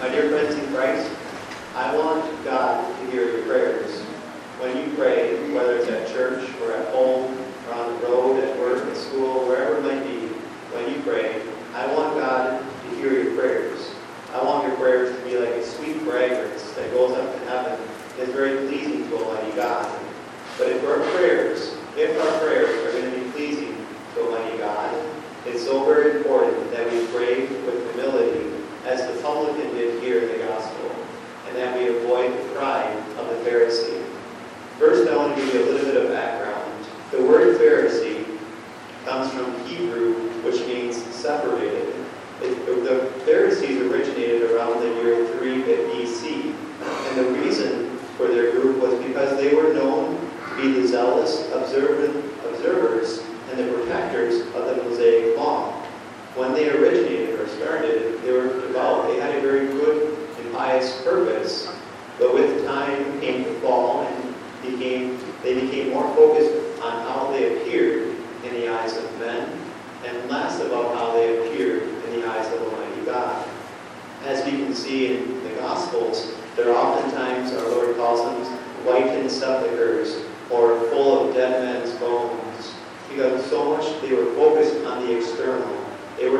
My dear friends in Christ, I want God to hear your prayers. When you pray, whether it's at church or at home or on the road, at work, at school, wherever it might be, when you pray, I want God to hear your prayers. I want your prayers to be like a sweet fragrance that goes up to heaven and is very pleasing to Almighty God. But if our prayers are going to be pleasing to Almighty God, it's so very important that we pray with humility, as the publican did here in the gospel, and that we avoid the pride of the Pharisee. First, I want to give you a little bit of background. The word Pharisee comes from Hebrew, which means separated. The Pharisees originated around the year 350 BC, and the reason for their group was because they were known to be the zealous observers and the protectors of the Mosaic Law. When they originated or started, they were devout. They had a very good and pious purpose, but with time came the fall, and they became more focused on how they appeared in the eyes of men, and less about how they appeared in the eyes of Almighty God. As we can see in the Gospels, there are oftentimes, our Lord calls them whitened sepulchres, or full of dead men's bones, because so much they were focused on the external. They did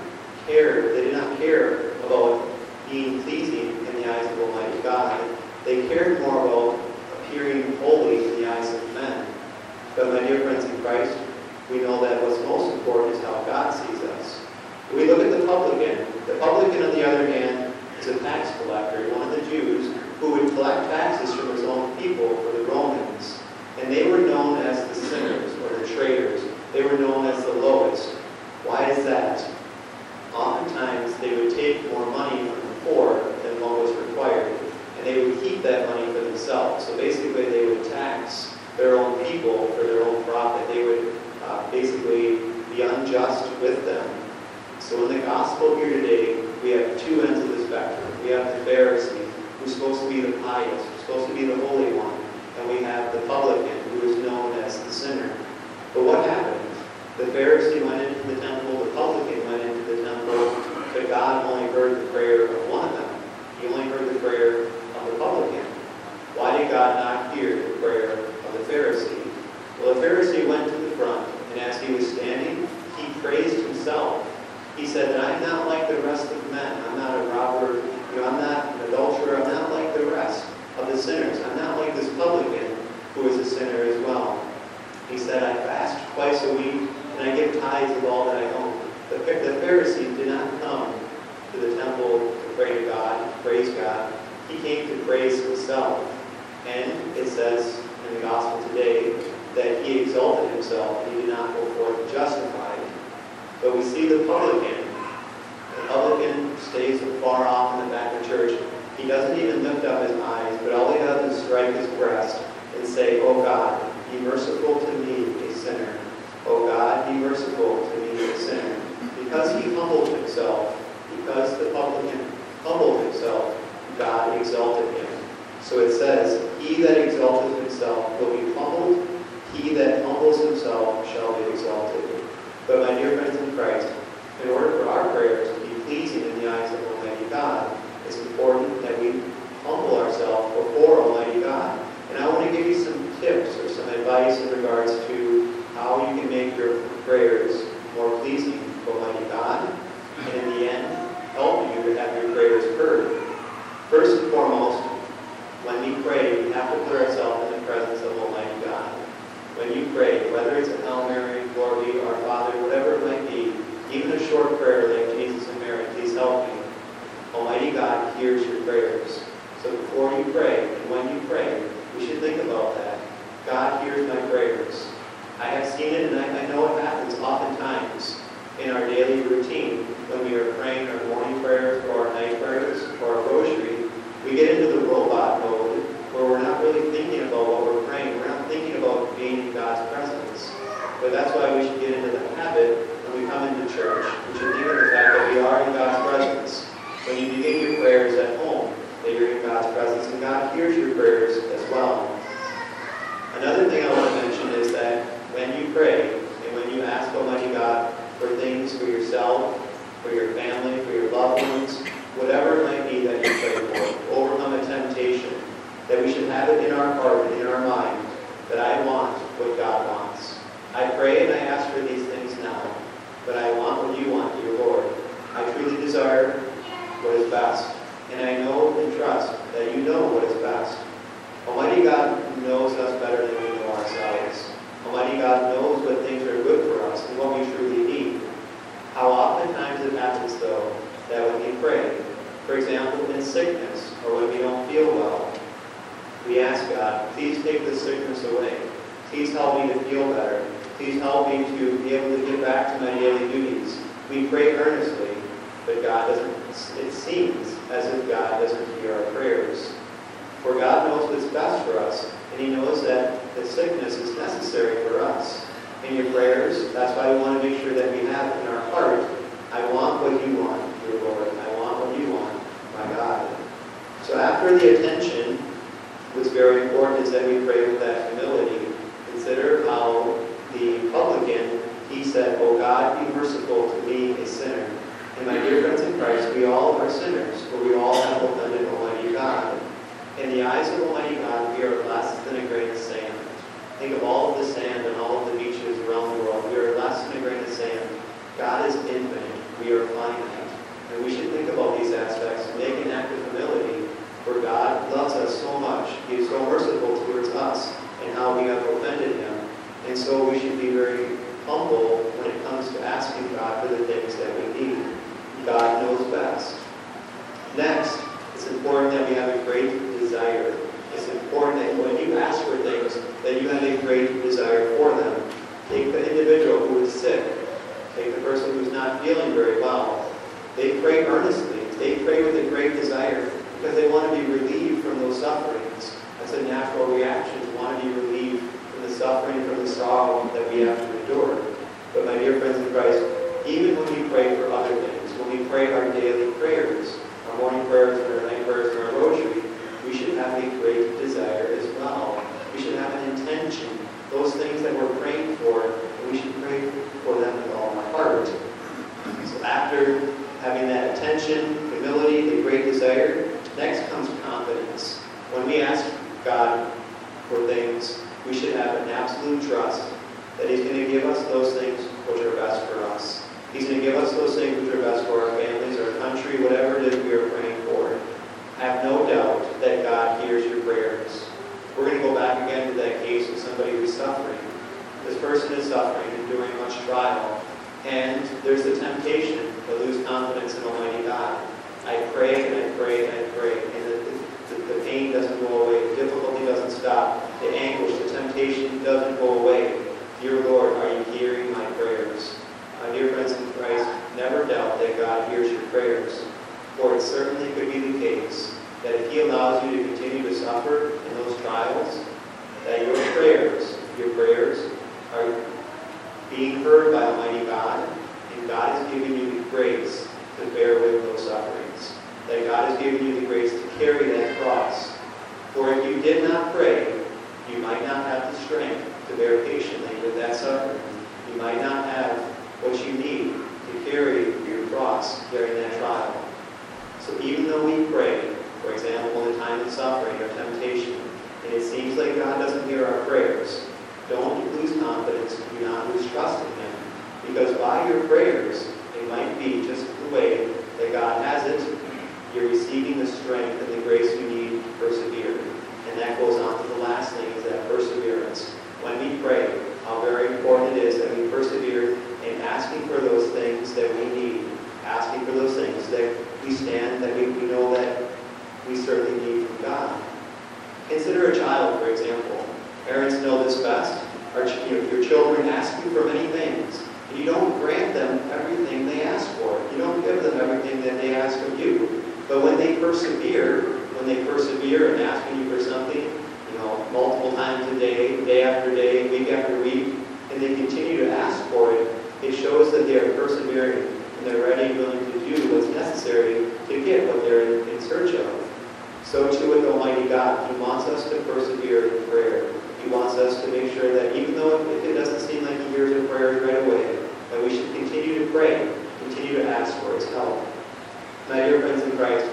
not care about being pleasing in the eyes of Almighty God. They cared more about appearing holy in the eyes of men. But my dear friends in Christ, we know that what's most important is how God sees us. If we look at the publican on the other hand is a tax collector, one of the Jews, who would collect taxes from his own people for the Romans. And they were known as the sinners or the traitors. They were known as the lowest. Why is that? Oftentimes they would take more money from the poor than what was required, and they would keep that money for themselves. So basically they would tax their own people for their own profit. They would basically be unjust with them. So in the gospel here today, we have two ends of the spectrum. We have the Pharisee, who's supposed to be the pious, who's supposed to be the holy one, and we have the publican, who is known as the sinner. But what happened? The Pharisee went into the temple, the publican went into the temple, but God only heard the prayer of one of them. He only heard the prayer of the publican. Why did God not hear the prayer of the Pharisee? Well, the Pharisee went to the front, and as he was standing, he praised himself. He said that I'm not like the rest of men. I'm not a robber. I'm not an adulterer. I'm not like the rest of the sinners. I'm not like this publican who is a sinner as well. He said, I fast twice a week, and I give tithes of all that I own. The Pharisee did not come to the temple to pray to God, to praise God. He came to praise himself. And it says in the gospel today that he exalted himself, and he did not go forth justified. But we see the publican. The publican stays far off in the back of church. He doesn't even lift up his eyes, but all he does is strike his breast and say, Oh God, be merciful to me, a sinner. Oh God, be merciful to me, a sinner. Because he humbled himself, because the publican humbled himself, God exalted him. So it says, He that exalteth himself will be humbled. He that humbles himself shall be exalted. But my dear friends in Christ, in order for our prayers to be pleasing in the eyes of Almighty God, it's important that we humble ourselves before Almighty God. And I want to give you some tips or some advice in regards to how you can make your prayers more pleasing to Almighty God, and in the end, help you to have your prayers heard. First and foremost, when we pray, we have to put ourselves in the presence of Almighty God. When you pray, whether it's a Hail Mary, Glory be, Our Father, whatever it might be, even a short prayer like Jesus and Mary, please help me, Almighty God hears your prayers. So before you pray, and when you pray, we should think about that. God hears my prayers. I have seen it, and I know it happens oftentimes in our daily routine when we are praying our morning prayers or our night prayers or our rosary. We get into the robot mode where we're not really thinking about what we're praying. We're not thinking about being in God's presence. But that's why we should get into the habit when we come into church. We should think of the fact that we are in God's presence. When you begin your prayers at home, that you're in God's presence, and God hears your prayers as well. Another thing I want to mention is that when you pray, and when you ask Almighty God for things for yourself, for your family, for your loved ones, whatever it might be that you pray for, overcome a temptation, that we should have it in our heart and in our mind that I want what God wants. I pray and I ask for these things now, but I want what you want, dear Lord. I truly desire what is best, and I know and trust that you know what is best. Almighty God knows us better than we know ourselves. Almighty God knows what things are good for us and what we truly need. How oftentimes it happens, though, that when we pray, for example, in sickness or when we don't feel well, we ask God, please take the sickness away. Please help me to feel better. Please help me to be able to get back to my daily duties. We pray earnestly, but God doesn't, it seems as if God doesn't hear our prayers. For God knows what's best for us, and He knows that the sickness is necessary for us. In your prayers, that's why we want to make sure that we have in our heart, I want what you want, dear Lord. I want what you want, my God. So after the attention, what's very important is that we pray with that humility. Consider how the publican, he said, "O God, be merciful to me, a sinner." And my dear friends in Christ, we all are sinners, for we all have offended Almighty God. In the eyes of Almighty God, we are less than a grain of sand. Think of all of the sand and all of the beaches around the world. We are less than a grain of sand. God is infinite. We are finite. And we should think about these aspects and make an act of humility, for God loves us so much. He is so merciful towards us and how we have offended Him. And so we should be very humble when it comes to asking God for the things that we need. God knows best. Next, it's important that we have a great desire. It's important that when you ask for things, that you have a great desire for them. Take the individual who is sick. Take the person who's not feeling very well. They pray earnestly. They pray with a great desire because they want to be relieved from those sufferings. That's a natural reaction to want to be relieved from the suffering, from the sorrow that we have to endure. But my dear friends in Christ, even when we pray for other things, when we pray our daily prayers, our morning prayers and our night prayers and our rosary, we should have a great desire as well. We should have an intention. Those things that we're praying for, we should pray for them with all our heart. So after having that attention, humility, the great desire, next comes confidence. When we ask God for things, we should have an absolute trust that He's going to give us those things which are best for us. He's going to give us those things which are best for our families, our country, whatever it is we are praying for. I have no doubt that God hears your prayers. We're going to go back again to that case of somebody who's suffering. This person is suffering, enduring much trial, and there's the temptation to lose confidence in Almighty God. I pray and I pray and I pray, and the pain doesn't go away, the difficulty doesn't stop, the anguish, the temptation doesn't go away. Dear Lord, are you hearing my prayers? My dear friends in Christ, never doubt that God hears your prayers, for it certainly could be the case that if He allows you to continue to suffer in those trials, that your prayers are being heard by Almighty God, and God is giving you the grace to bear with those sufferings. That God is giving you the grace to carry that cross. For if you did not pray, you might not have the strength to bear patiently with that suffering. You might not have what you need to carry your cross during that trial. So even though we pray, for example, in a time of suffering or temptation, and it seems like God doesn't hear our prayers, don't lose confidence, do not lose trust in Him. Because by your prayers, it might be just the way that God has it, you're receiving the strength and the grace you need to persevere. And that goes on to the last thing, is that perseverance. When we pray, how very important it is that we persevere in asking for those things that we need, asking for those things that we stand, that we know that we certainly need from God. Consider a child, for example. Parents know this best. Your children ask you for many things, and you don't grant them everything they ask for. You don't give them everything that they ask of you. But when they persevere in asking you for something, multiple times a day after day, week after week, and they continue to ask for it, it shows that they are persevering and they're ready and willing to do what's necessary to get what they're in search of. So too with Almighty God. He wants us to persevere in prayer. He wants us to make sure that even though if it doesn't seem like He hears our prayers right away, that we should continue to pray, continue to ask for His help. My dear friends in Christ,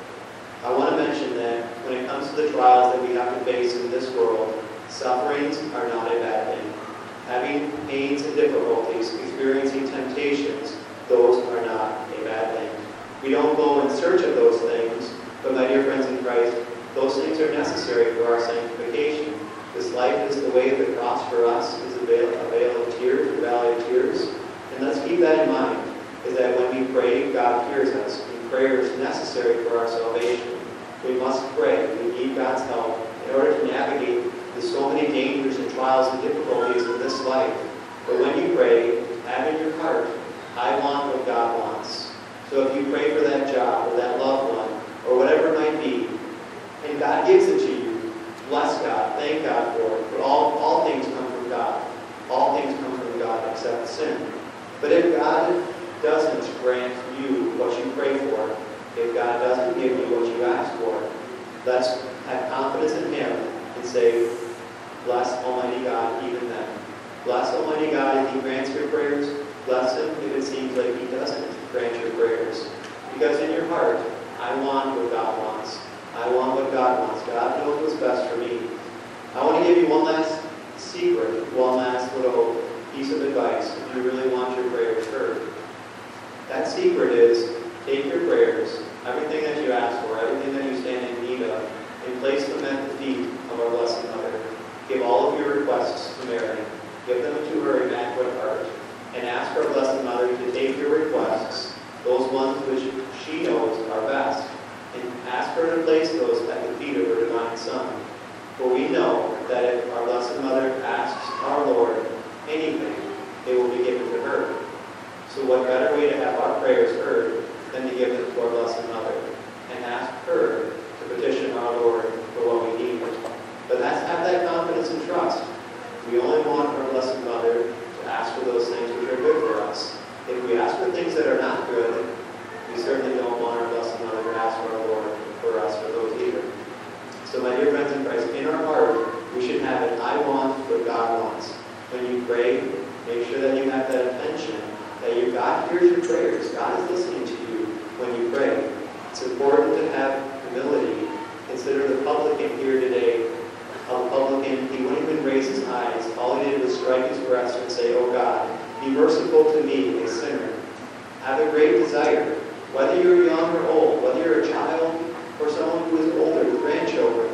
I want to mention that when it comes to the trials that we have to face in this world, sufferings are not a bad thing. Having pains and difficulties, experiencing temptations, those are not a bad thing. We don't go in search of those things, but my dear friends in Christ, those things are necessary for our sanctification. This life is the way of the cross for us, is a vale of tears, a valley of tears. And let's keep that in mind, is that when we pray, God hears us. And prayer is necessary for our salvation. We must pray. We need God's help in order to navigate the so many dangers and trials and difficulties of this life. But when you pray, have in your heart, I want what God wants. So if you pray for that job or that loved one or whatever it might be, and God gives it to you, bless God, thank God for it. For all things come from God. All things come from God except sin. But if God doesn't grant you what you pray for, if God doesn't give you what you ask for, let's have confidence in Him and say, bless Almighty God even then. Bless Almighty God if He grants your prayers. Bless Him if it seems like He doesn't grant your prayers. Because in your heart, I want what God wants. I want what God wants. God knows what's best for me. I want to give you one last secret, one last little piece of advice if you really want your prayers heard. That secret is, take your prayers, everything that you ask for, everything that you stand in need of, and place them at the feet of our Blessed Mother. Give all of your requests to Mary. Give them to her Immaculate Heart. And ask our Blessed Mother to take your requests, those ones which she knows are best, and ask her to place those at the feet of her Divine Son. For we know that if our Blessed Mother asks our Lord anything, it will be given to her. So what better way to have our prayers heard than to give them to our Blessed Mother and ask her to petition our Lord for what we need. But let's have that confidence and trust. We only want our Blessed Mother to ask for those things which are good for us. If we ask for things that are not good, we certainly don't want our Blessed Mother to ask for our Lord for us for those either. So my dear friends in Christ, in our heart, we should have it, I want what God wants. When you pray, make sure that you have that attention, that your God hears your prayers. God is listening to you when you pray. It's important to have humility. Consider the publican here today. A publican, he wouldn't even raise his eyes. All he did was strike his breast and say, Oh God, be merciful to me, a sinner. Have a great desire, whether you're young or old, whether you're a child or someone who is older with grandchildren.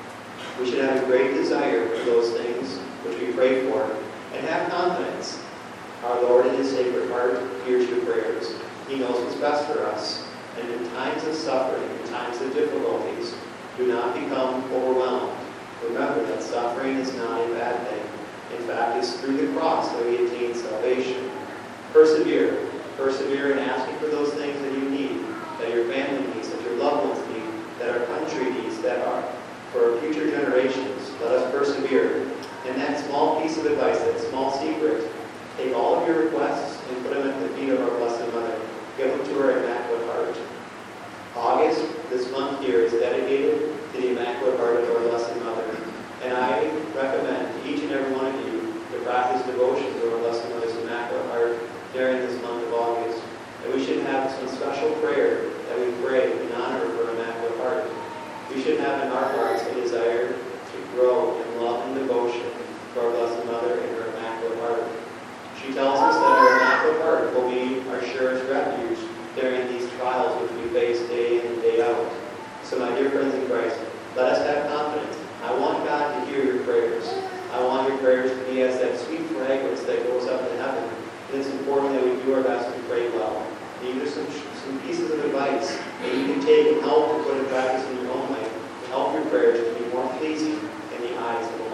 We should have a great desire for those things which we pray for, and have confidence. Our Lord in His Sacred Heart hears your prayers. He knows what's best for us. And in times of suffering, in times of difficulties, do not become overwhelmed. Remember that suffering is not a bad thing. In fact, it's through the cross that we attain salvation. Persevere. Persevere in asking for those things that you need, that your family needs, that your loved ones need, that our country needs, that are for our future generations. Let us persevere. And that small piece of advice, that small secret, take all of your requests and put them at the feet of our Blessed Mother. Give them to her Immaculate Heart. August, this month here, is dedicated to the Immaculate Heart of our Blessed Mother. And I recommend to each and every one of you to practice devotion to our Blessed Mother's Immaculate Heart during this month of August. And we should have some special prayer that we pray in honor of her Immaculate Heart. We should have in our hearts a desire to grow in love and devotion to our Blessed Mother and her Immaculate Heart. She tells us that her Immaculate Heart will be our surest refuge during these trials which we face day in and day out. So my dear friends in Christ, let us have confidence. I want God to hear your prayers. I want your prayers to be as that sweet fragrance that goes up to heaven. And it's important that we do our best to pray well. These are some pieces of advice that you can take and help to put in practice in your own life to help your prayers to be more pleasing in the eyes of the